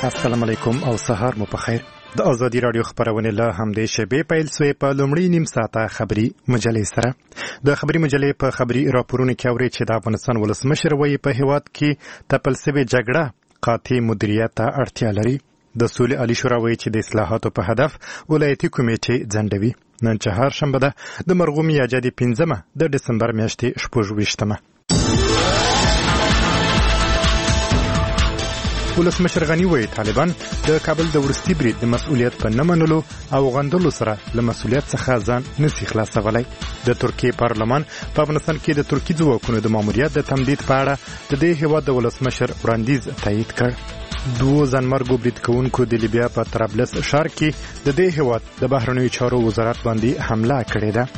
السلام علیکم او سهار مو په خیر. د ازادي رادیو خبرونه له همدې شبي پیل سوې په لومړی نیم ساعته خبري مجلې سره. د خبري مجلې په خبري راپورونو کې اوري چې د افغانستان ولسمشر وایي په هیواد کې تپل سوې جګړه قاطع مدیریت ته اړتیا لري. د سولې عالی شورا وایي چې د اصلاحاتو په هدف ولایتي کمیټې ځنډوي. نن چهارشنبه ده د مرغوم یاجدي 15 د دسمبر میاشتې 28مه. ولسمشر غنی وایي طالبان د کابل د ورستي برید د مسؤلیت په نه منلو او غندلو سره له مسؤلیت څخه ځان نشي خلاصولی. د ترکیې پارلمان په افغانستان کې د ترکي ځواکونو د ماموریت د تمدید په اړه د دې هیواد د ولسمشر وړاندیز تایید کړ. دوه ځانمرګو برید کوونکو د لیبیا په طرابلس ښار کې د دې هیواد د بهرنیو چارو وزارت باندې حمله کړې ده.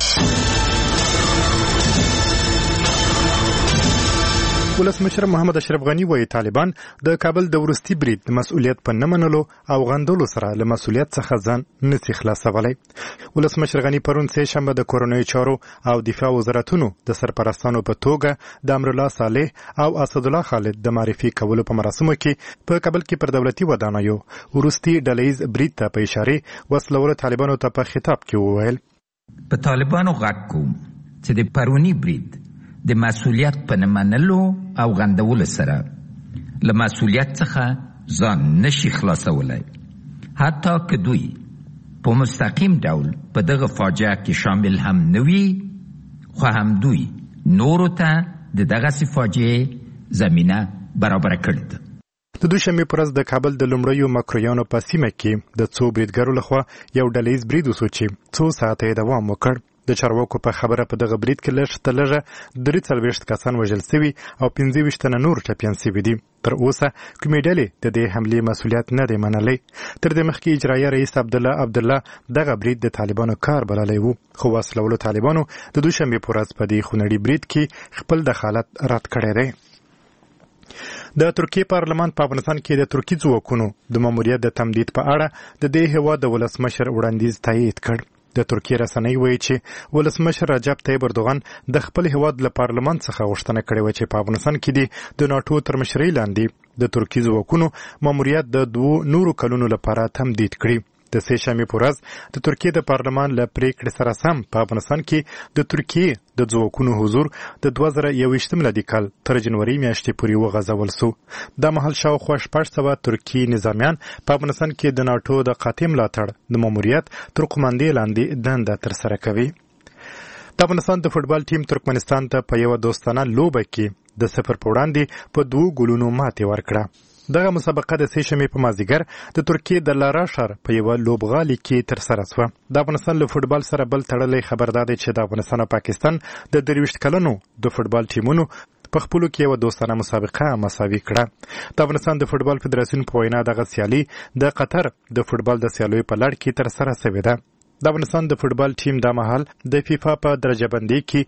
ولسمشر محمد اشرف غنی وایي طالبان د کابل د ورستي برید د مسؤلیت په نه منلو او غندلو سره له مسؤلیت څخه ځان نشي خلاصولی. ولسمشر غنی پرون سه شنبه د کورنیو چارو او دفاع وزارتونو د سرپرستانو په توګه د امرالله صالح او اسدالله خالد د معرفي کولو په مراسمو کې په کابل کې پر دولتي ودانیو ورستي ډلهیز برید ته په اشاره وسلوال طالبانو ته په خطاب کې وویل: په طالبانو غږ کوم چې د پرونی برید د مسؤلیت په نه منلو او غندولو سره له مسؤلیت څخه ځان نشي خلاصولی، حتی که دوی په مستقیم ډول په دغه فاجعه کې شامل هم نه وي، خو هم دوی نورو ته د دغسې فاجعې زمینه برابره کړې ده. د دوشنبې په ورځ د کابل د لومړیو مکرویانو په سیمه کې د څو بریدګرو لخوا یو ډلهیز برید وشو چې څو ساعته یې دوام وکړ. د چارواکو په خبره په دغه برید کې لږ تر لږه 43 کسان وژل شوي او 25 تنه نور ټپیان شوي دي. تر اوسه کومې ډلې د دې حملې مسؤلیت نه دی منلی. تر دې مخکې اجرایه رئیس عبدالله دغه برید د طالبانو کار بللی و، خو وسلوالو طالبانو د دوشنبې په ورځ په دې خونړي برید کې خپل دخالت رد کړی دی. د ترکیې پارلمان په افغانستان کې د ترکي ځواکونو د ماموریت د تمدید په اړه د دې هیواد د ولسمشر وړاندیز تایید کړ. د ترکیې رسنۍ وایي چې ولسمشر رجب طیب اردوغان د خپل هیواد له پارلمان څخه غوښتنه کړې وه چې په افغانستان کې د ناټو تر مشرۍ لاندې د ترکي ځواکونو ماموریت د 2 نورو کلونو لپاره تمدید کړي. د سه شنبې په ورځ د ترکیې د پارلمان له پریکړې سره سم په افغانستان کې د ترکیې د ځواکونو حضور د 2021 میلادي کال تر جنوري میاشتې پورې وغځول شو. دا مهال شاوخوا 600 ترکي نظامیان په افغانستان کې د ناټو د قاطع ملاتړ د ماموریت تر قوماندې لاندې دنده ترسره کوي. د افغانستان د فوټبال ټیم ترکمنستان ته په یوه دوستانه لوبه کې د 0 په وړاندې په 2 ګولونو ماتې ورکړه. دغه مسابقه د سه شنبې په مازدیګر د ترکیې د لارا ښار په یوه لوبغالي کې ترسره شوه. د افغانستان له فوټبال سره بل تړلی خبر دا دی چې د افغانستان او پاکستان د 23 کلنو د فوټبال ټیمونو په خپلو کې یوه دوستانه مسابقه مساوي کړه. د افغانستان د فوټبال فدراسیون په وینا دغه سیالي د قطر د فوټبال د سیالیو په لړ کې ترسره شوې ده. د افغانستان د فوټبال ټیم دا مهال د فیفا په درجه بندۍ کې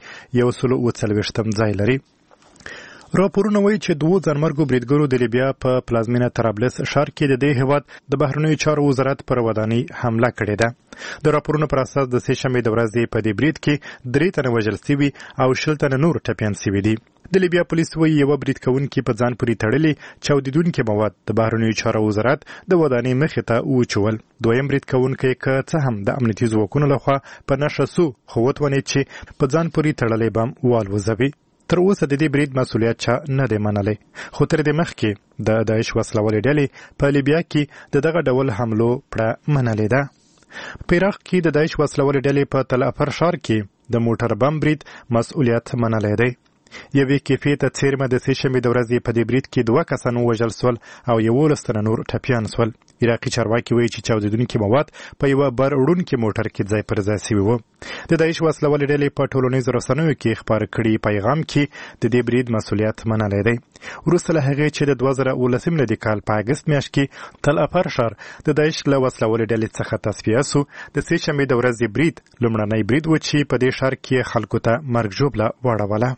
140 ځای لري. راپورونه وایي چې 2 ځانمرګو بریدګرو د لیبیا په پلازمینه طرابلس ښار کې د دې هیواد د بهرنیو چارو وزارت پر ودانۍ حمله کړې ده. د راپورونو پر اساس د سه شنبې د ورځې په دې برید کې 3 تنه وژل شوي او 20 تنه نور ټپیان شوي دي. د لیبیا پولیس وایي یوه برید کوونکي په ځان پورې تړلي چاودیدونکي مواد د بهرنیو چارو وزارت د ودانۍ مخې ته وچول. دویم برید کوونکی که څه هم د امنیتي ځواکونو لخوا په نښه شو، خو وتوانید چې په ځان پورې تړلی بم والوځوي. تر اوسه د دې برید مسؤلیت چا نه دی منلی، خو تر دې مخکې د داعش وسلوالې ډلې په لیبیا کې دغه ډول حملو پړه منلې ده. په عراق کې د داعش وسلوالې ډلې په تل افر ښار کې د موټر بم برید مسؤلیت منلی دی. یوې کیفې ته څیرمه د سه شنبې د ورځې په دې برید کې 2 کسان ووژل شول او 11 تنه نور ټپیان شول. عراقي چارواکي وایي چې چاودیدونکي مواد په یوه بر وړونکي موټر کې ځای پر ځای شوي وو. د داعش وسلوالې ډلې په ټولنیزو رسنیو کې خپاره کړي پیغام کې د دې برید مسؤلیت منلی دی. وروسته له هغې چې د 2019 میلادي کال په اګست میاشت کې تل افر ښار د داعش له وسلوالې ډلې څخه تصفیه شو، د سه شنبې د ورځې برید لومړنی برید و چې په دې ښار کې خلکو ته مرګ ژوبله واړوله.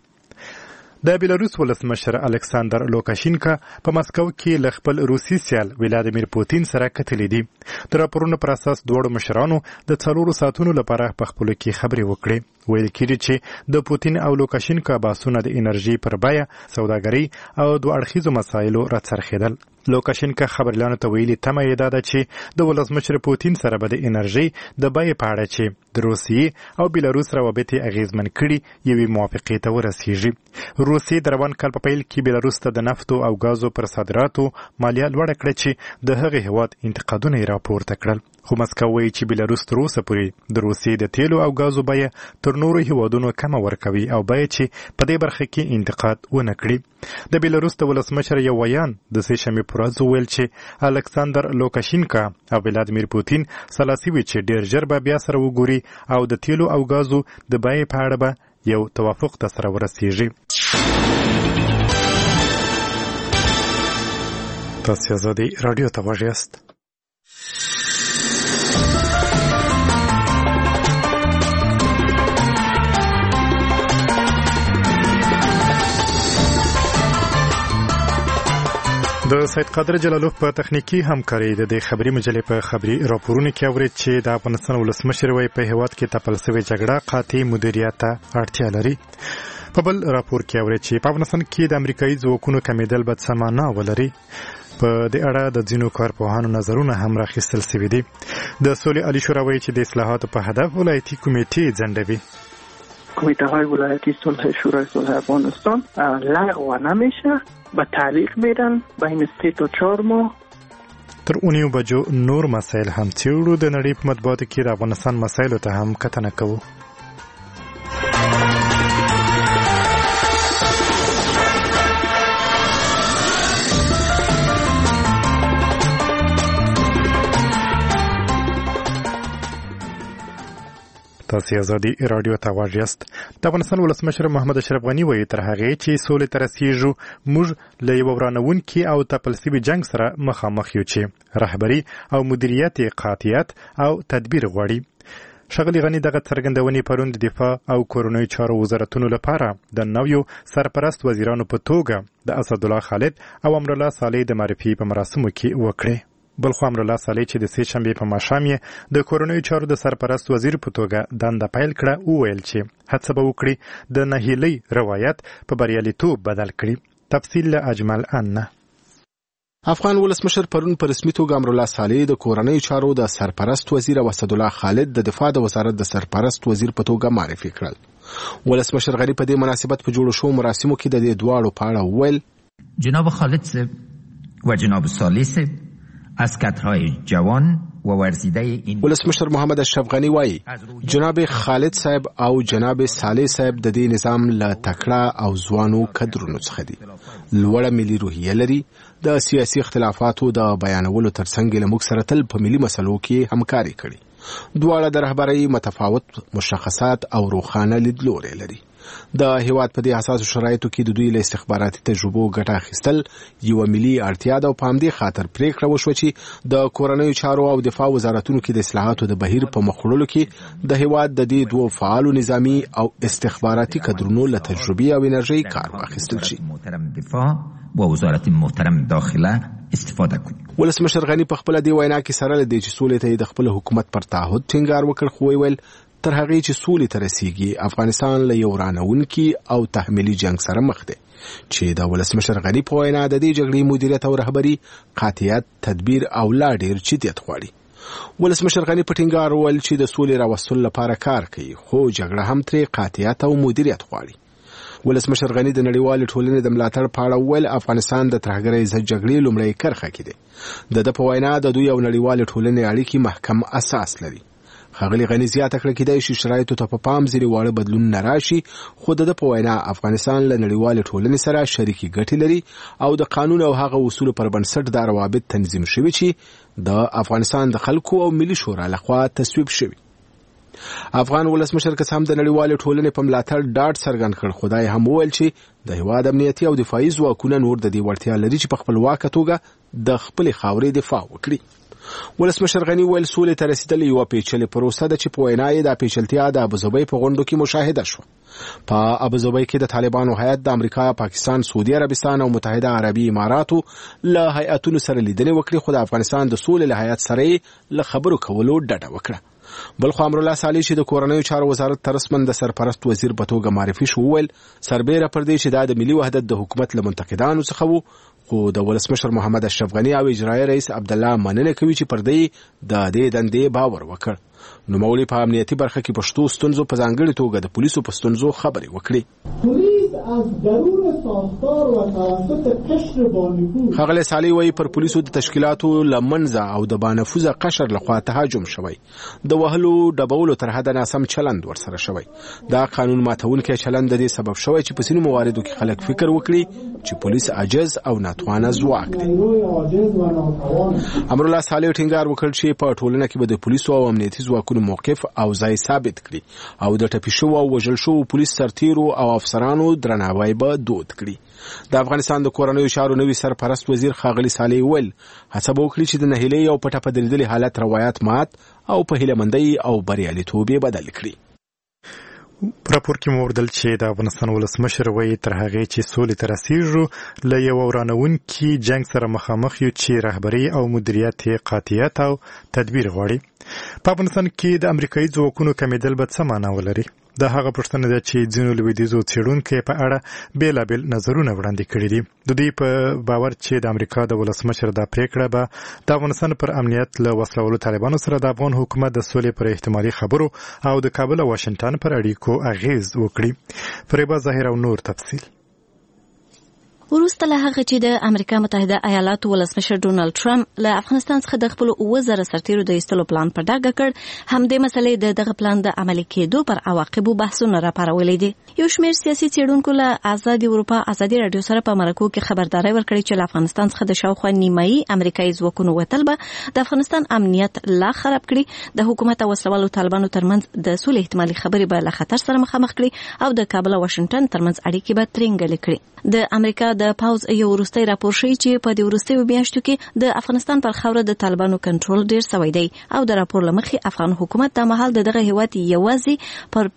د بیلاروس ولسمشر الکساندر لوکاشینکا په مسکو کې له خپل روسي سیال ولادیمیر پوتین سره کتلې دي. د راپورونو پر اساس دواړو مشرانو د 4 ساعتونو لپاره په خپلو کې خبرې وکړې. ویل کېږي چې د پوتین او لوکاشینکو بحثونه د انرژي پر بیه، سوداګري او دوه اړخیزو مسایلو راڅرخېدل. لوکاشینکا خبريالانو ته ویلي تمه یې ده چې د ولسمشر پوتین سره به د انرژي د بیې په اړه چې د روسیې او بیلاروس روابط اغیزمن کړي یوې موافقې ته ورسیږي. روسیې د روان کال په پیل کې بیلاروس ته د نفتو او غازو پر صادراتو مالیه لوړه کړه چې د هغې هیواد انتقادونه یې راپورته کړل. خو مسکو وایي چې بیلاروس تر اوسه پورې د روسیې د تیلو او غازو بیه تر نورو هیوادونو کمه ورکوي او بیه چې په دې برخه کې انتقاد ونه کړي. د بیلاروس د ولسمشر یو ویان د سې شنبې پر ورځ وویل چې الکساندر لوکاشینکا او ولادیمیر پوتین سلاسي وي چې ډېر ژر به بیا سره وګوري او د تیلو او غازو د بیې په اړه به یو توافق ته سره ورسیږي. تاسو آزادي رادیو ته غوږ یاست. د سید قادر جلالوف په تخنیکی همکاري د خبري مجلې په خبري راپورونه کې اورید چې د افغانستان ولسمشر وایي په هیواد کې تپل شوې جګړه قاطع مدیریت ته اړتیا لري. په بل راپور کې اورید چې په افغانستان کې د امریکایي ځواکونو کمیدل به څه معنا ولري. په دې اړه د ځینو کارپوهانو نظرونه هم راخیستل شوي دي. د سولې عالی شورا وایي چې د اصلاحاتو په هدف ولایتي کمیټې ځنډوي. کمیته های ولایتی صلح شورای صلح افغانستان لغو نمیشه، به تعلیق میرن بین 3 تا 4 ماه. تر اونیو بجو نور مسائل هم څیړو. د نړۍ په مطبوعاتو کې د افغانستان مسایلو ته هم کتنه کوو. تاسو آزادي رادیو ته غوږ یاست. د افغانستان ولسمشر محمد اشرف غني وایي تر هغه چې سولې ته رسیږو موږ له یو ورانوونکي او تپل شوي جنگ سره مخامخ یو چې رهبري او مدیریت قاطعیت او تدبیر غواړي. ښاغلي غني دغه څرګندونې پرون د دفاع او کورنیو چارو وزارتونو لپاره د نویو سرپرست وزیرانو په توګه د اسدالله خالد او امرالله صالح د معرفي په مراسمو کې وکړې. بلخو امرالله صالح چې د سې شنبې په ماښام یې د کورنیو چارو د سرپرست وزیر په توګه دنده پیل کړه وویل چې هڅه به وکړي د نهیلۍ روایت په بریالیتوب بدل کړي. تفصیل له اجمل ان. افغان ولسمشر پرون په رسمي توګه امرالله صالح د کورنیو چارو د سرپرست وزیر او اسدالله خالد د دفاع د وزارت د سرپرست وزیر په توګه معرفي کړل. ولسمشر غني په دې مناسبت په جوړو شو مراسمو کې د دې دواړو په اړه وویل جناب خالد صاحب و جناب صالح صاحب از کادرهای جوان و ورزیده این ولسمشر محمد اشرف غني وایي جناب خالد صاحب او جناب صالح صاحب د دې نظام له تکړه او ځوانو کدرونو څخه دي. لوړه ملي روحیه لري. د سیاسي اختلافاتو د بیانولو ترڅنګ له موږ سره تل په ملي مسلو کې همکاري کړې. دواړه د رهبرۍ متفاوت مشخصات او روښانه لیدلوري لري. د هیواد په دې حساسو شرایطو کې د دوی له استخباراتي تجربو ګټه اخیستل یو ملي اړتیا ده او په همدې خاطر پریکړه وشوه چې د کورنیو چارو او دفاع وزارتونو کې د اصلاحاتو د بهیر په مخ وړلو کې د هیواد د دې دوه فعالو نظامی او استخباراتي کدرونو له تجربې او انرژي کار واخیستل شي. و وزارت محترم داخله استفاده کوي. ولسمشر غني په خپل دی وینا کې سره د سولې ته د خپل حکومت پر تعهد ټینګار وکړ خو ویل تر هغه چې سولې ته رسیږي افغانستان له یو رانونکي او تحمیلي جنگ سره مخ دی چې د ولسمشر غني په وینا د دې جګړې مدیریت او رهبري قاطعیت تدبیر او لا ډیر جديت غواړي. ولسمشر غني په ټینګار وویل چې د سولې راوستلو لپاره کار کوي خو جګړه هم ترې قاطعیت او مدیریت غواړي. ولسمشر غني د نړیوال ټولنې د ملاتړ په اړه ویل افغانستان د ترهګرۍ ضد جګړې لومړی کرښه کې دی. د په وینا د دوی او نړیوال ټولنې اړیکې محکم اساس لري. ښاغلي غني زیاته کړه کېدای شي شرایطو ته په پام ځینې واړه بدلون نه راشي خو د په وینا افغانستان له نړیوال ټولنې سره شریکي ګټې لري او د قانون او هغه اصولو پر بنسټ د روابط تنظیم شوي چې د افغانستان د خلکو او ملي شورا لخوا تصویب شوي. افغان ولسمشر که هم د نړیوال ټولنې په ملاتړ ډاډ څرګند کړ خدای هم وویل چې د هیواد امنیتي او دفاعي ځواکونه نور د دې وړتیا لري چې په خپلواکه توګه د خپل خاورې دفاع وکړي. ولسمشر غني ویل سولې ته رسیدل یو پیچلې پروسه ده چې په وینا یې د پیچلتیا د ابوظبي په غونډو کې مشاهده شو. په ابوظبي کې د طالبانو هیئت د امریکا، پاکستان، سعودي عربستان او متحده عربي اماراتو له هیئتونو سره لیدنې وکړې خو د افغانستان د سولې له هیئت سره له خبرو کولو ډډه وکړه. بل خو امرالله صالح چې د کورنیو چارو وزارت ترسمن د سرپرست وزیر په توګه معرفي شو ویل سربېره پر دې چې د ملي وحدت د حکومت له منتقدانو څخه وو خو د ولسمشر محمد اشرف غنی او اجرایي رئیس عبدالله مننه کوي چې پر دې د دې دندې باور وکړ. نو مولوی په امنیتي برخه کې پښتو ستونزو په ځانګړي توګه د پولیسو په ستونزو خبرې وکړي. پولیس از درون ساختار و توسط قشر بانفوذ ښاغلی صالح وایي پر پولیسو د تشکیلاتو له منځه او د بانفوذه قشر لخوا تهاجم شوی، د وهلو ډبولو تر حده ناسم چلند ورسره شوی. دا قانون ماتونکی چلند د دې سبب شوی چې په ځینو مواردو کې خلک فکر وکړي چې پولیس عاجز او ناتوانه ځواک دی. امرالله صالح ټینګار وکړ چې په ټولنه کې به د پولیسو او امنیتي ځواکونو موقف او ځای ثابت کړي او د ټپي شوو او وژل شوو پولیس سرتیرو او افسرانو درناوی به دود کړي. د افغانستان د کورنیو چارو نوي سرپرست وزیر ښاغلي صالح ویل هڅه به وکړي چې د نهیلۍ او پټه په درېدلي حالت روایات مات او په هیلهمندۍ او بریالیتوب یې بدل کړي. راپور کې موردل چې د افغانستان ولسمشر وایي تر هغې چې سولې ته رسیږو له یو ورانوونکي جنګ سره مخامخ یو چې رهبري او مدیریت یې قاطعیت او تدبیر غواړي. په افغانستان کې د امریکایي ځواکونو کمیدل به څه معنا ولري؟ دا هغه پوښتنه ده چې ځینو لویدیځو څېړونکو په اړه بېلابېل نظرونه وړاندې کړي دي. د دوی په باور چې د امریکا د ولسمشر دا پریکړه به د افغانستان پر امنیت له وسلوالو طالبانو سره د افغان حکومت د سولې پر احتمالي خبرو او د کابل او واشنگټن پر اړیکو اغیز وکړي. فریبا ظاهر او نور تفصیل. وروسته له هغه چې د امریکا متحده ایالاتو ولسمشر ډونالد ټرمپ له افغانستان څخه د خپل 2000 سرتیرو د ایستلو پلان په ډاګه کړ، همدې مسلې د دغه پلان د عملي کېدو پر عواقبو بحثونه راپارولې دي. یو شمېر سیاسي څېړونکو له آزادي اروپا ازادي رادیو سره په مرکو کې خبرداري ورکړې چې له افغانستان څخه د شاوخوا نیمایي امریکایي ځواکونو وتل به د افغانستان امنیت لا خراب کړي، د حکومت او وسلوالو طالبانو ترمنځ د سولې احتمالي خبرې به له خطر سره مخامخ کړي او د کابل او واشنگټن ترمنځ اړیکې به ترنګلې کړي. د امریکا د پاوز یو وروستي راپور ښیي چې په دې وروستیو میاشتو کې د افغانستان پر خاوره د طالبانو کنټرول ډیر سوی دی او د راپور له مخې افغان حکومت د مهال دغه هیواد یوازې پر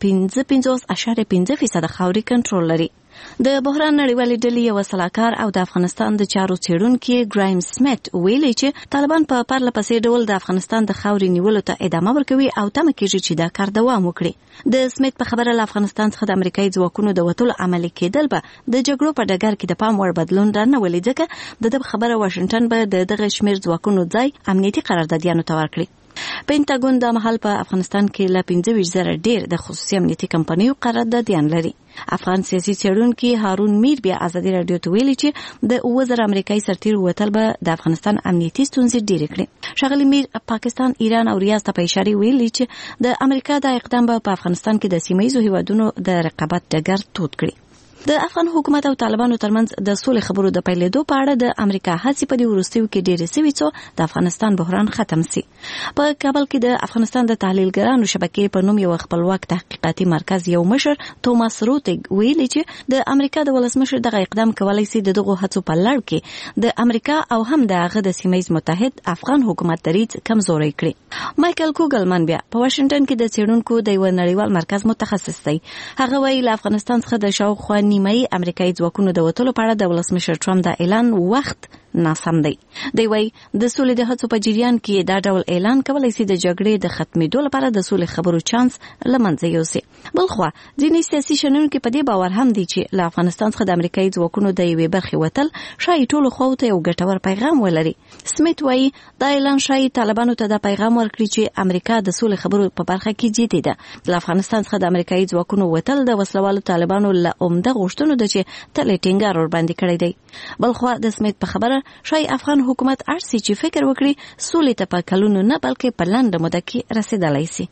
55.5% خاوري کنټرول لري. د بحران نړیوالې ډلې یو سلاکار او د افغانستان د چارو څېړونکي ګرایم سمیت ویلي چې طالبان په پرله پسې ډول د افغانستان د خاوري نیولو ته ادامه ورکوي او تمه کېږي چې دا کار دوام وکړي. د سمیت په خبره له افغانستان څخه د امریکایي ځواکونو د وتلو عملي کېدل به د جګړو په ډګر کې د پام وړ بدلون رانهولي، ځکه د خبره واشنگټن به د دغه شمېر ځواکونو ځای امنیتي قراردادیانو ته ورکړي. پینټاګون د مهال په افغانستان کې له 25,000 ډیر د خصوصي امنیتي کمپنیو قراردادیان لري. افغان سیاسي څېړونکي هارون میر بیا آزادي رادیو ته ویلي چې د 2000 امریکایي سرتیرو وتل به د افغانستان امنیتي ستونزې ډېرې کړي. ښاغلي میر پاکستان، ایران او ریاض ته په اشاره ویلي چې د امریکا د اقدام به په افغانستان کې د سیمه‌ییزو هیوادونو د رقابت ډګر تود کړي. د افغان حکومت او طالبانو ترمنځ د سولې خبرو د پیلېدو په اړه د امریکا هڅې په دې وروستیو کې ډېرې سوي څو د افغانستان بحران ختم سي. په کابل کې د افغانستان د تحلیلګرانو شبکې په نوم یو خپلواک تحقیقاتي مرکز یو مشر توماس روتګ ویلي چې د امریکا د ولسمشر دغه اقدام کولای سي د دغو هڅو په لړ کې د امریکا او هم د هغه د سیمه‌ییز متحد افغان حکومت دریځ کمزوري کړي. مایکل کوګلمن بیا په واشنگټن کې د څېړونکو د یو نړیوال مرکز متخصص دی. هغه وایي له افغانستان څخه د شاوخوا نیمایي امریکایي ځواکونو د وتلو په اړه د ولسمشر ټرمپ د اعلان وخت ناسم دی. دی وایي د سولې د هڅو په جریان کې دا ډول اعلان کولای شي د جګړې د ختمېدو لپاره د سولې خبرو چانس له منځه یوسي. بلخوا ځینې سیاسي شنونکي په دې باور هم دي چې له افغانستان څخه د امریکایي ځواکونو د یوې برخې وتل شاید ټولو خواو ته یو ګټور پیغام ولري. سمیت وایي دا اعلان شاید طالبانو ته دا پیغام ورکړي چې امریکا د سولې خبرو په برخه کې جدي ده. له افغانستان څخه د امریکایي ځواکونو وتل د وسلوالو طالبانو له عمده غوښتنو ده چې تل ټینګار ور باندې کړی دی. بلخوا د سمیت په خبره شاید افغان حکومت ارسي چې فکر وکړي سولې ته په کلونو نه بلکې په لنډه موده کې رسیدلی سي.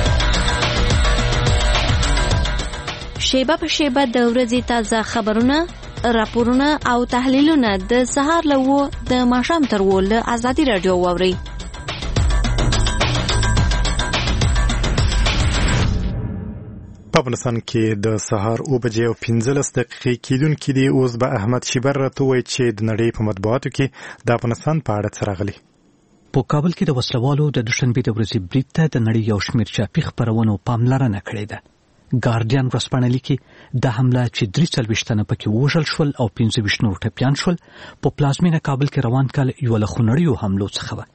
شیبه په شیبه د ورځې تازه خبرونه، راپورونه او تحلیلونه د سهار له 9 د ماښام تر 10 له آزادي رادیو واورئ. په افغانستان کې د سهار 9:15 کېدونکې دي. اوس به احمد شیبر راته ووایي چې د نړۍ په مطبوعاتو کې د افغانستان په اړه څه راغلي. په کابل کې د وسلوالو د دوشنبې د ورځې برید ته د نړۍ یو شمېر چاپي خپرونو پاملرنه کړې ده. ګارډین ورځپاڼه لیکي د حمله چې 43 تنه پکې وژل شول او 25 نور ټپیان شول په پلازمینه کابل کې روان کال یو له خونړیو حملو څخه و.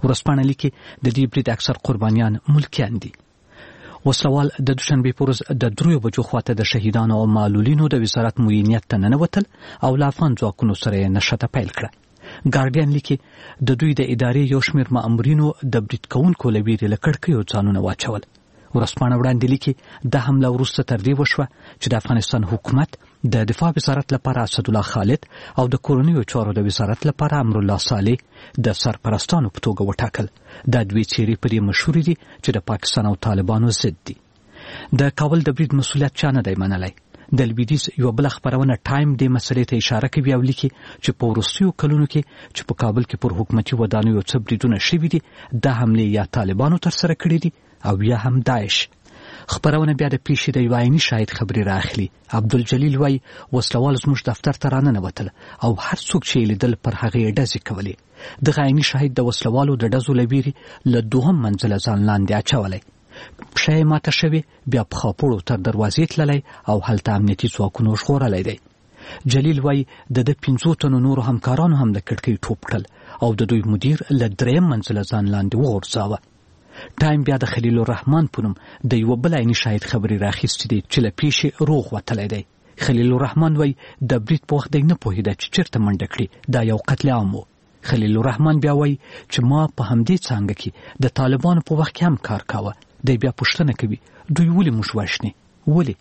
ورځپاڼه لیکي د دې برید اکثر قربانیان ملکیان دي. وسلوال د دوشنبه په ورځ د 3 بجو خواته د شهیدانو او معلولینو د وزارت معینیت ته ننوتل او له افغان ځواکونو سره نشته پیل کړه. ګارډین لیکي د دوی د ادارې یو شمېر مامورینو د برید کوونکو له ویرې له کړکیو ځانونه واچول. ورځپاڼه وړاندې لیکي د حمله وروسته تر دې وشوه چې د افغانستان حکومت د دفاع وزارت لپاره اسدالله خالد او د کورنیو چارو د وزارت لپاره امرالله صالح د سرپرستانو په توګه وټاکل. دا دوی چیرې پرې مشهور دي چې د پاکستان او طالبانو ضد دي. د کابل د برید مسؤلیت چا نه دی منلی. د لویدیځ یو بل خبرونه ټایم دې مسلې ته اشاره کوي او لیکي چې په وروستیو کلونو کې چې په کابل کې پر حکومتي ودانیو څه بریدونه شوي دي د حملې یا طالبانو ترسره کړي دي او یا هم داعش. خبرونه بیا د پیښې د یو عیني شاهد خبرې راخلي. عبدالجلیل وایي وسلوال زموږ دفتر ته راننوتل او هر څوک چې لیدل پر هغې ډزې کولې. دغه عیني شاهد د وسلوالو د ډزو له ویرې له 2 منزله ځان لاندې اچولی. پښه یې ماته شوې، بیا په خاپوړو تر دروازې تللی او هلته امنیتي ځواکونو ژغورلی دی. جلیل وایي د 15 تنو نورو همکارانو هم د کړکۍ ټوپ کړل او د دوی مدیر له 3 منزله ځان لاندې وغورځاوه. ټایم بیا د خلیل الرحمن په نوم د یو بل عیني شاهد خبرې راخیستې دي چې له پیښې روغ وتلی دی. خلیل الرحمن وایي د برید په وخت دی نه پوهېده چې چېرته منډه کړي، دا یو قتل عام و. خلیل الرحمن بیا وایي چې ما په همدې څانګه کې د طالبانو په وخت کې هم کار کاوه. دی بیا پوښتنه کوي دوی ولې موږ وژني؟ ولې؟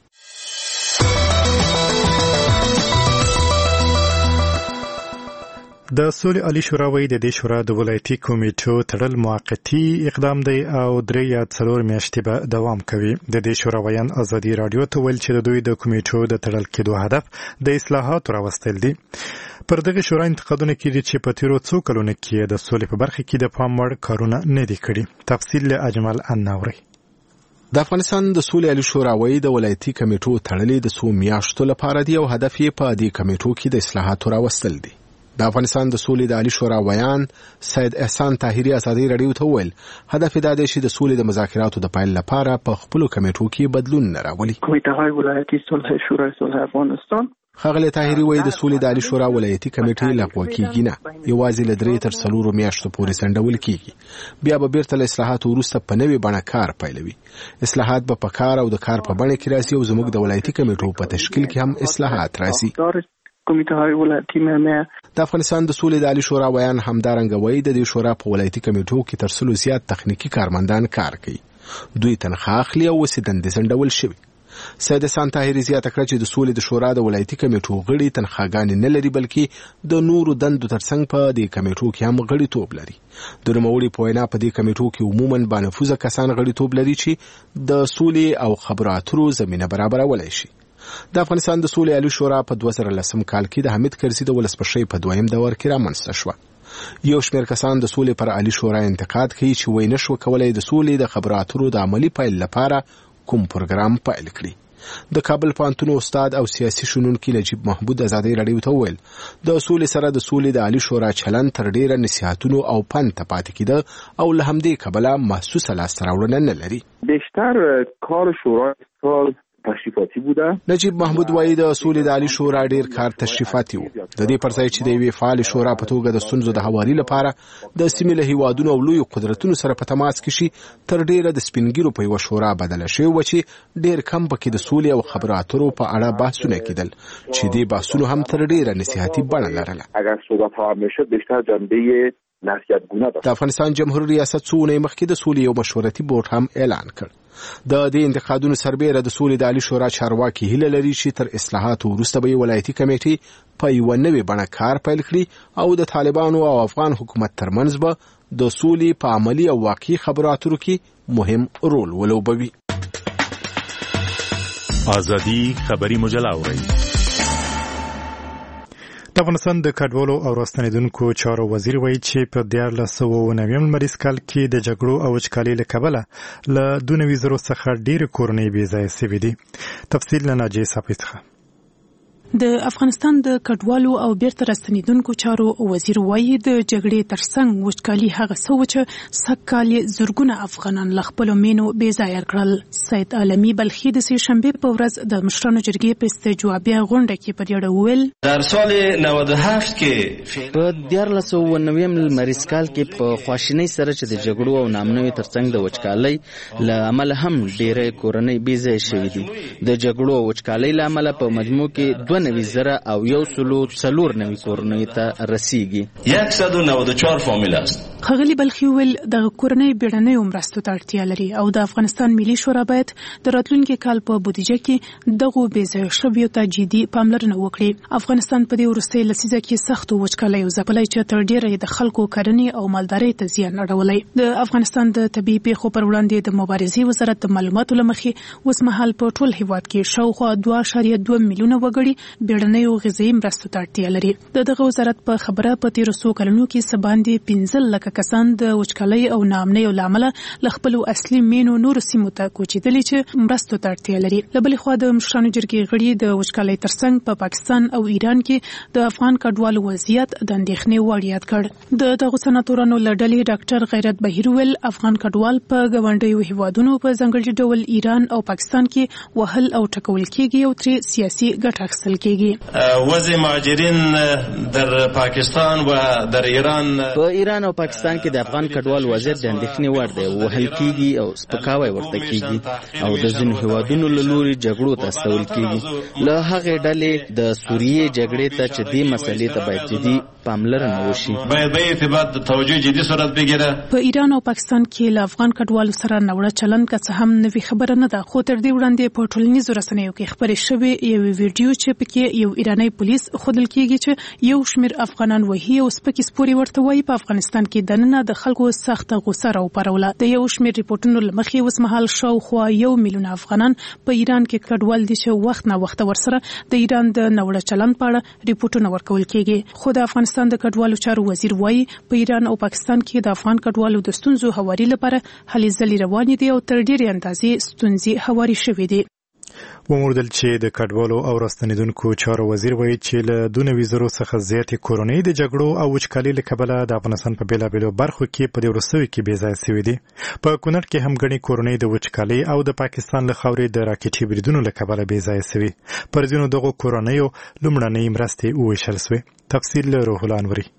د سولې عالی شورا وایي د دې شورا د ولایتي کمیټو تړل موقتی اقدام دی او 3 یا 4 میاشتې به دوام کوي. د دې شورا ویان ازادي رادیو ته ویل چې د دوی د کمیټو د تړل کېدو هدف د اصلاحاتو راوستل دي. پر دغه شورا انتقادونه کېږي چې په تیرو څو کلونو کې د سولې په برخه کې د پام وړ کارونه نه دي کړي. تفصیل له اجمل اناوري. د افغانستان د سولې عالی شورا وایي د ولایتي کمیټو تړلې د 2 میاشتو لپاره دی او هدف یې په دې کمیټو کې د اصلاحاتو راوستل دي. د افغانستان د سولې د عالی شورا ویان سید احسان طاهری ازادي رادیو ته ویل هدف دا دی چې د سولې د مذاکراتو د پیل لپاره په خپل کمیټو کې بدلون راولي. کمیټه های ولایتي صلح شورای صلح افغانستان ښاغلی طاهری وایي د سولې د عالی شورا ولایتي کمیټې لغوه کیږي نه، یوازې له 3 تر 4 میاشتو پورې ځنډول کیږي. بیا به بیرته له اصلاحاتو وروسته په نوې بڼه کار پیلوي. اصلاحات به په کار او د کار په بڼه کې راځي او زموږ د ولایتي کمیټو په تشکیل کې هم اصلاحات راځي. کمیټه های ولایتي د افغانستان د سولې د عالی شورا ویان همدارنګه وایي د دې شورا په ولایتي کمیټو کې تر 100 زیات تخنیکی کارمندان کار کوي. دوی تنخواه اخلي او وسیدندې ځنډول شوي. سید احسان طاهری زیاته کړه چې د سولې د شورا د ولایتي کمیټو غړي تنخواګانې نه لري بلکې د نورو دندو ترڅنګ په دې کمیټو کې هم غړیتوب لري. د نوموړي په وینا په دې کمیټو کې عموماً بانفوذه کسان غړیتوب لري چې د سولې او خبرو اترو زمینه برابرولای شي. د افغانستان د سولې عالی شورا په 2010 کال کې د حمید کرزي د ولسمشرۍ په 2یم دور کې رامنځته شوه. یو شمېر کسان د سولې پر عالی شورا انتقاد کوي چې وای نشو کولای د سولې د خبرو اترو د عملی پیل لپاره کوم پروګرام پیل کړي. د کابل پوهنتون استاد او سیاسي شنونکي نجیب محمود ازادي رادیو ته ویل د سولې سره د سولې د عالی شورا چلن تر ډیره نصيحتونو او پند ته پاتې کیده او له همدې کبله محسوسه لاسته راوړنه نه لري. بیشتر کار شورا تشریفاتی بوده. نجیب محمود وایي د سولې د عالی شورا ډیر کار تشریفاتی و. د دې پر ځای چې د یوې فعال شورا په توګه د ستونزو د هواري لپاره د سیمې له هیوادونو او لویو قدرتونو سره په تماس کې شي تر ډیره د سپینګیرو په یو شورا بدله شوی و چې ډیر کم پکې د سولې او خبرو اترو په اړه بحثونه کېدل چې دې بحثونو هم تر ډیره نصيحتي بڼه لرله. اگر صحبت ها میشد بیشتر جنبه نصیحت‌گونه داشت. د افغانستان جمهوریت ریاست څو اونۍ مخکې د سولې یو مشورتي بورډ هم اعلان کړ. د دې انتقادونو سربېره د سولې د عالی شورا چارواکي هیله لري چې تر اصلاحاتو وروسته به ولایتي کمیټې په یو نوې بڼه کار پیل کړي او د طالبانو او افغان حکومت ترمنځ به د سولې په عملی او واقعي خبرو اترو کې مهم رول ولوبوي. ازادي خبري مجله اوري. د افغانستان د کډوالو او راستنیدونکو چارو وزیر وایي چې په 1999 لمریز کال کې د جګړو او وچکالۍ له کبله له 2,000 څخه ډېر کورنۍ بې ځایه شوې دي. تفصیل له ناجیه صافي څخه. د افغانستان د کډوالو او بیرته راستنیدونکو چارو وزیر وایي د جګړې ترڅنګ وچکالي هغه څه چې سږکال زرګونه افغانان له خپلو مینو بې ځایه کړل. سید عالمي بلخي د سې شنبې په ورځ د مشرانو جرګې په استجوابیه غونډه کې په ډېره وویل در سال 97 کې په 1490 لمریز کال کې په خواشینۍ سره چې د جګړو او نامنوي ترڅنګ د وچکالۍ له امله هم ډېرې کورنۍ بې ځایه شوې دي. د جګړو او وچکالۍ له امله په مجموع کې 2,000 کورنۍ ته رسیږي. 194 فامیل است. ښاغلي بلخي وویل دغه کورنۍ بیړنیو مرستو ته اړتیا لري او د افغانستان ملي شورا باید د راتلونکي کال په بودیجه کې دغو بې ځایه شویو ته جدي پاملرنه وکړي. افغانستان په دې وروستۍ لسیزه کې سختو وچکالیو ځپلی چې تر ډېره د خلکو کرنې او مالدارۍ ته زیان اړولی. د افغانستان د طبیعي پیښو پر وړاندې د مبارزې وزارت د معلوماتو له مخې اوس مهال په ټول هیواد کې شاوخوا 2.2 میلیونه وګړي بیړنیو غذایي مرستو ته اړتیا لري. دغه وزارت په خبره په تیرو څو کلونو کې څه باندې 15 لکه کسان د وچکالۍ او ناامنیو له امله له خپلو اصلي مینو نورو سیمو ته کوچېدلي چې مرستو ته اړتیا لري. له بلې خوا د مشرانو جرګې غړي د وچکالۍ ترڅنګ په پاکستان او ایران کې د افغان کډوالو وضعیت د اندېښنې وړ یاد کړ. د دغو سناتورانو له ډلې ډاکټر غیرت بهیر ویل افغان کډوال په ګاونډیو هیوادونو په ځانګړي ډول ایران او پاکستان کې وهل او ټکول کېږي او ترې سیاسي ګټه اخیستل کېږي. وضع مهاجرین در پاکستان و در ایران په ایران او پاکستان کې د افغان کډوال وضعیت د اندېښنې وړ دی. وهل کېږي او سپکاوی ورته کېږي او د ځینو هیوادونو له لوري جګړو ته استول کېږي. له هغې ډلې د سوریې جګړې ته چې دې مسلې ته باید جدي پاملرنه وشي. باید به ارتباط د توجه جدي صورت بګیره. په ایران او پاکستان کې له افغان کډوالو سره نوړه چلند که څه هم نوې خبره نه ده، خو تر دې وړاندې په ټولنیزو رسنیو کې خبرې شوې یوې ویډیو چې پکې یو ایرانی پولیس ښودل کېږي چې یو شمېر افغانان وهي او سپکې سپورې ورته وایي. په افغانستان کې دننه د خلکو سخته غوسه راوپاروله. د یو شمېر ریپورټونو له مخې اوس مهال شاوخوا 1 میلیون افغانان په ایران کې کډوال دي چې وخت نه وخت ورسره د ایران د نوړه چلند په اړه ریپورټونه ورکول کېږي. خو د افغانستان د کډوالو چارو وزیر وایي په ایران او پاکستان کې د افغان کډوالو د ستونزو هواري لپاره هلې ځلې روانې دي او تر ډېرې اندازې ستونزې هواري شوې دي. وموردل چې د کډوالو او راستنیدونکو چارو وزیر وایي چې له 2,000 څخه زیاتې کورنۍ د جګړو او وچکالۍ له کبله د افغانستان په بیلابیلو برخو کې په دې وروستیو کې بې ځایه شوي دي. په کونړ کې هم ګڼې کورنۍ د وچکالۍ او د پاکستان له خاورې د راکټي بریدونو له کبله بې ځایه شوي. پر ځینو دغو کورنیو لومړنۍ مرستې وویشل شوې. تفصیل له روح الله انوري.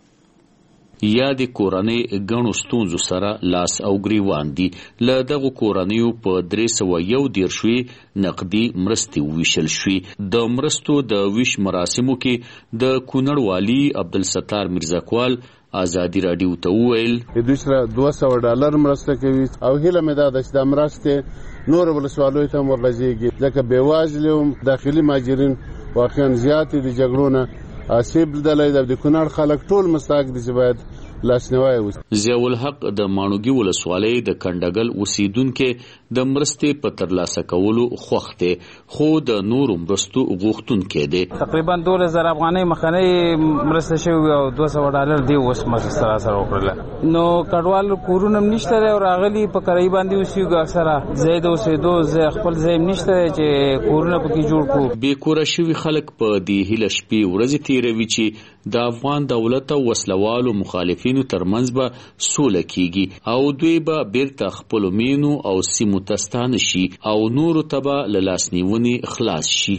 یا د کورنۍ ګڼو ستونزو سره لاس او ګریوان دي. له دغو کورنیو په 301 نقدي مرستې وویشل شوې. د مرستو د ویش مراسمو کې د کونړ والي عبدالستار میرزاکوال ازادي راډیو ته وویل دوی سره $200 مرسته کوي او هیله مې ده چې د مرستې نور ولسوالیو ته ورغځېږي ځکه بېوزلي او داخلي مهاجرین واقعا زیات دي. جګړو نه آسیب لیدلی د کونړ خلک ټول مستحق دي چې باید لاسنیوی وشي. ضیاء الحق د ماڼوګي ولسوالۍ د کنډګل اوسیدونکو د مرستې په ترلاسه کولو خوښ دی، خو د نورو مرستو غوښتونکي دي. تقریبا 2000 افغانۍ مخنۍ مرسته شوې او $200 دی اوس مرسته سره وکړله. نو کډوال کورونه نشته او راغلي په کرای باندې اوسېږي. اکثره زید اوسېدو زه خپل ځای نشته چې کورونه پکې جوړ کړو. بې کوره شوي خلک په دې هیله شپې ورځې تیروي چې د افغان دولت او وسلوالو مخالفینو ترمنځ به سوله کیږي او دوی به بیرته خپل مینو او سیمو ته ستانه شي او نورو ته به له لاسنیونې خلاص شي.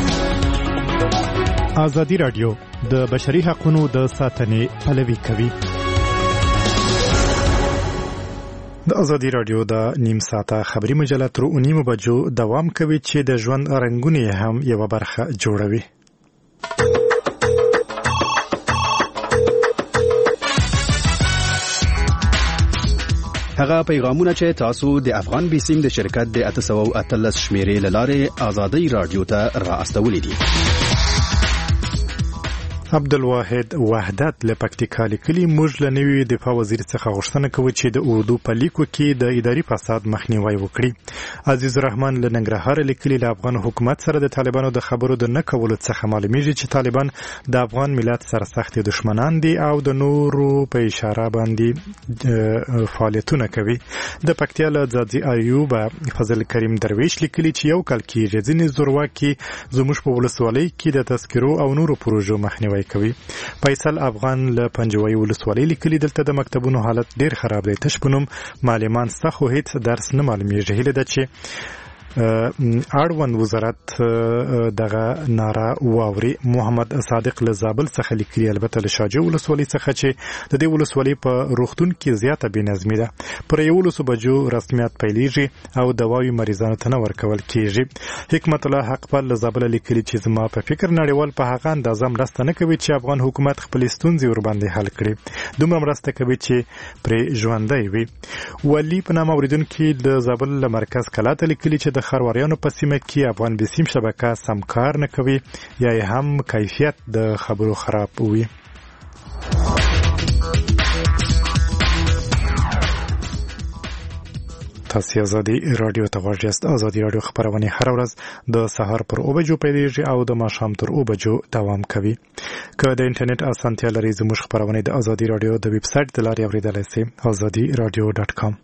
ازادي راډیو د بشري حقوقو د ساتنې پلوي کوي. د ازادي راډیو د نیم ساعته خبري مجله تر 9 بجو دوام کوي چې د ژوند رنگونه هم یو برخه جوړوي. هغه پیغامونه چې تاسو د افغان بیسیم د شرکت د 813 شمیرې لاره ازادي رادیو ته را استولې دي. عبدالواحد وحدت له پکتیکا لیکلي موږ له نوي دفاع وزیر څخه غوښتنه کوو چې د اردو په لیکو کې د اداري فساد مخنیوی وکړي. عزیز الرحمن له ننګرهار لیکلي له افغان حکومت سره د طالبانو د خبرو د نه کولو څخه معلومیږي چې طالبان د افغان ملت سره سخت دشمنان دي او د نورو په اشاره باندې فعالیتونه کوي. د پکتیا له ځاځي ایوب فضل کریم درویش لیکلي چې یو کال کې ځینې زورواکي زموږ په ولسوالۍ کې د تذکرو او نورو پروژو مخنیوی کوي. فیصل افغان له پنجوي ولسوالۍ لیکلي دلته د مکتبونو حالت ډیر خراب دی. تش په نوم معلمان ستا خو هیڅ درس نه معلومیږي. هیله ده چې اړوند وزارت دغه ناره واوري. محمد صادق له زابل څخه لیکلي البته له شاجو ولسوالۍ څخه چې د دې ولسوالۍ په روغتون کې زیاته بېنظمي ده. پر 11 بجو رسمیت پیلېږي او دواوی مریضانو ته نه ورکول کېږي. حکمت الله حقپال له زابل لیکلي چې زما په فکر نړیوال په هغه اندازه مرسته نه کوي چې افغان حکومت خپل ستونزې ورباندې حل کړي. دومره مرسته کوي چې پرې ژوندی وي. ولی په نامه اوریدونکي د زابل له مرکز کلا ته لیکلي چې د خروریانو په سیمه کې افغان بسیم شبکه سم کار نه کوي یا هم کیفیت د خبرو خراب وي. تاسو ازادي رادیو ته غوږ یاست. ازادي رادیو خبرونه هر ورځ د سهار پر 9 بجو پیلېږي او د ماښام تر 9 بجو دوام کوي. که د انټرنیټ اسانتیا لرئ زموږ خبرونه د ازادي رادیو د ویب سټ د لارې اوریدلای شئ azadiradio.com.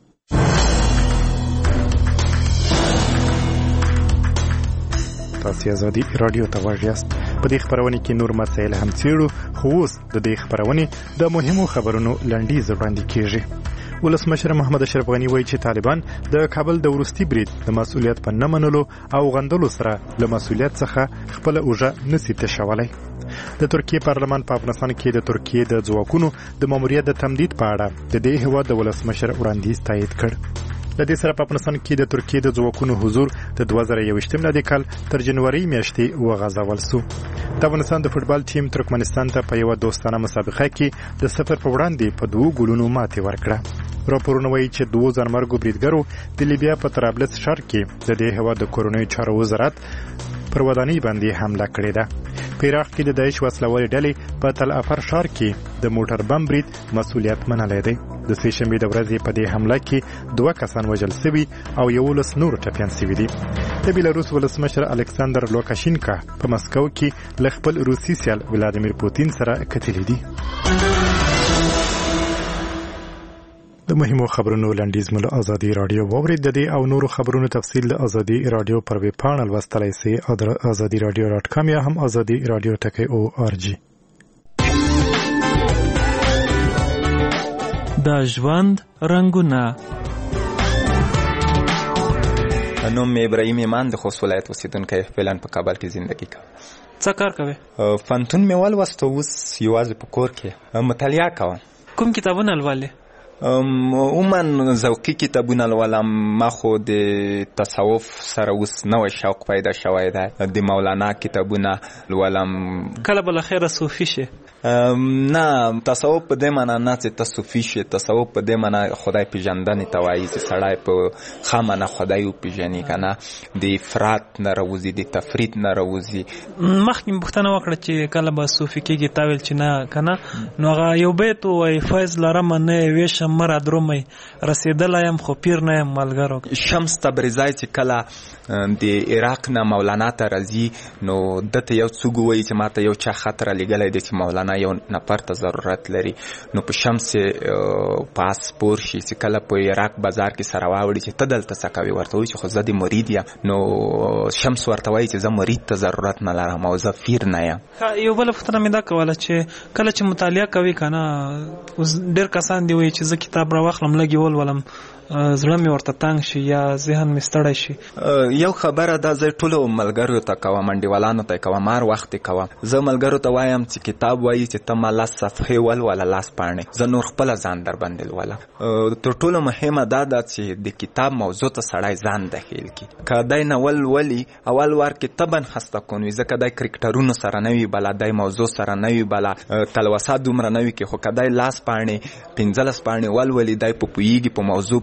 تاسو ازادي رادیو ته غوږ یاست. په دې خبرونه کې نور مسایل هم څېړو خو اوس د دې خبرونه د مهمو خبرونو لنډیز وړاندې کیږي. ولسمشر محمد اشرف غنی وایي چې طالبان د کابل د وروستي برید د مسؤلیت په نه منلو او غندلو سره له مسؤلیت څخه خپل اوږه نسی تشولای. د ترکیه پارلمان په افغانستان کې د ترکیه د ځواکونو د ماموریت د تمدید په اړه د دې هیواد د ولسمشر وړاندیز تایید کړ. د دې سره په افغانستان کې د ترکیه د ځواکونو حضور د 2021 میلادي کال تر جنوري میاشتې وغځول شو. د افغانستان د فوتبال ټیم ترکمنستان ته په یو دوستانه مسابقه کې د 0 په وړاندې په 2 ګولونو ماتې ورکړه. راپورونه وایي چې 2 ځانمرګو بریدګرو د لیبیا په طرابلس ښار کې د دې هیواد د کورنیو چارو وزارت پر ودانۍ باندې حمله کړې ده. په عراق کې د داعش وسلوالې ډلې په تل افر ښار کې د موټر بم برید مسؤلیت منلی دی. د سې شنبې د ورځې په دې حمله کې 2 کسان وژل شوي او 11 نور ټپیان شوي دي. د بیلاروس ولسمشر الکساندر لوکاشینکا په مسکو کې له خپل روسي سیال ولادیمیر پوتین سره کتلي دي. د مهمو خبرونو لنډیز مو له ازادي رادیو واورید. د دې او نورو خبرونو تفصیل د ازادي رادیو پر ویب پاڼه لوستلای شئ azadiradio.com یا هم azadiradio.org. د ژوند رنگونه. نوم ابراهیم ایمان د خوست ولایت اوسیدونکی فعلا په کابل کې زندگی کوم. څه کار کوي؟ فنتون مې ولوسته، اوس یوازې په کور کې مطالعه کوم. کوم کتابونه لولې؟ عموما ذوقي کتابونه لولم. ما خو د تصوف سره اوس نوی شوق پیدا شوی دی. د مولانا کتابونه لولم. کله بل خیره صوفي شي؟ نه، تصوف په دې معنا نه چې ته صوفي شي. تصوف په دې معنا خدای پیژندنې ته وایي چې سړی په ښه معنا خدای وپېژني، که نه د افراط نه راوځي، د تفرید نه راوځي. مخکې پوښتنه وکړه چې کله به صوفي کېږي، تا ویل چې نه، که نه. نو هغه یو بیت وایي فیض لرمه نه یې ویشم مره درومئ، رسېدلی یم خو پیر نه یم ملګرو. شمس تبریزی چې کله د عراق نه مولانا ته راځي نو دته یو څوک وایي چې ما ته یو چا خط رالیږلی دی چې مولانا یو نفر ته ضرورت لري. نو په شمس پاسپور شي چې کله په عراق بازار کې سره واوړي چې ته دلته څه کوې، ورته وایي چې خو زه د مرید یم. نو شمس ورته وایي چې زه مرید ته ضرورت نه لرم او زه پیر نه یم. یو بله پوښتنه مې دا کوله چې کله چې مطالعه کوي که نه، ډېر کسان دي وایي چې زه کتاب راواخلم لږ یې ولولم، زړه مې ورته تنګ شي یا ذهن مې ستړی شي. یو خبره ده، زه ټولو ملګرو ته کوم، انډیوالانو ته کوم، هر وخت کوم. زه ملګرو ته وایم چې کتاب وایي چې ته ما 10 صفحې ولوله، 10 پاڼې، زه نور خپله ځان در باندې لولم. تر ټولو مهمه دا ده چې د کتاب موضوع ته سړی ځان دخیل کړي. که دی ناول ولي اول وار کې طبعا خسته کون وي، ځکه دی کرکټرونو سره نه وي بله، دی موضوع سره نه وي بله، تلوسه دومره نه وي کې. خو که دی 10 پاڼې 15 پاڼې ولولي، دی په پوهېږي، په موضوع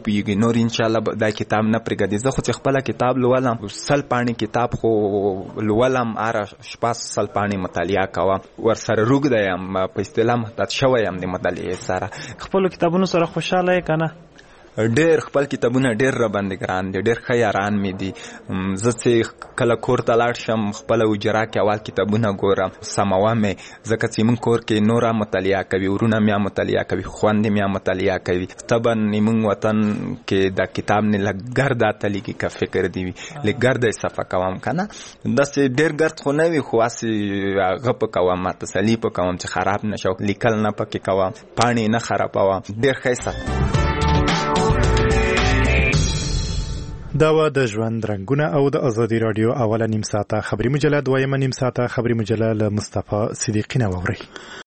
پوهیږي. نور ان شاء الله دا کتاب نه پرېږدي. زه خو چې خپل کتاب لولم 100 پاڼې کتاب خو لولم اره شپه 100 پاڼې مطالعه کوم ورسره روږ یم په اصطلاح محتاط شوی یم د مطالعې سره. خپل کتابونو سره خوشاله یې کنه؟ ډېر خپل کتابونه ډېر را باندې ګران دي, ډېر ښه یاران مې دي. زه چې کله کور ته لاړ شم خپله حجره کې اول کتابونه ګورم سموه مې, ځکه چې موږ کور کې نوره مطالعه کوي, ورونه مې مطالعه کوي, خویندې مې مطالعه کوي. طبعا موږ وطن کې د کتاب نه لږ ګرد اتلیږي که فکر دی وي لږ ګرد یې صفه کوم که نه, داسې ډېر ګرد خو نه وي خو هسې هغه په کوم تسلي په کوم چې خراب نه شو, لیکل نه پکې کوم, پاڼې نه خرابوم, ډېر ښه دا و د ژوند رنګونه او د ازادي رادیو اوله نیم ساعته خبري مجله, دویمه نیم ساعته خبري مجله له مصطفی صدیقی نه واورئ.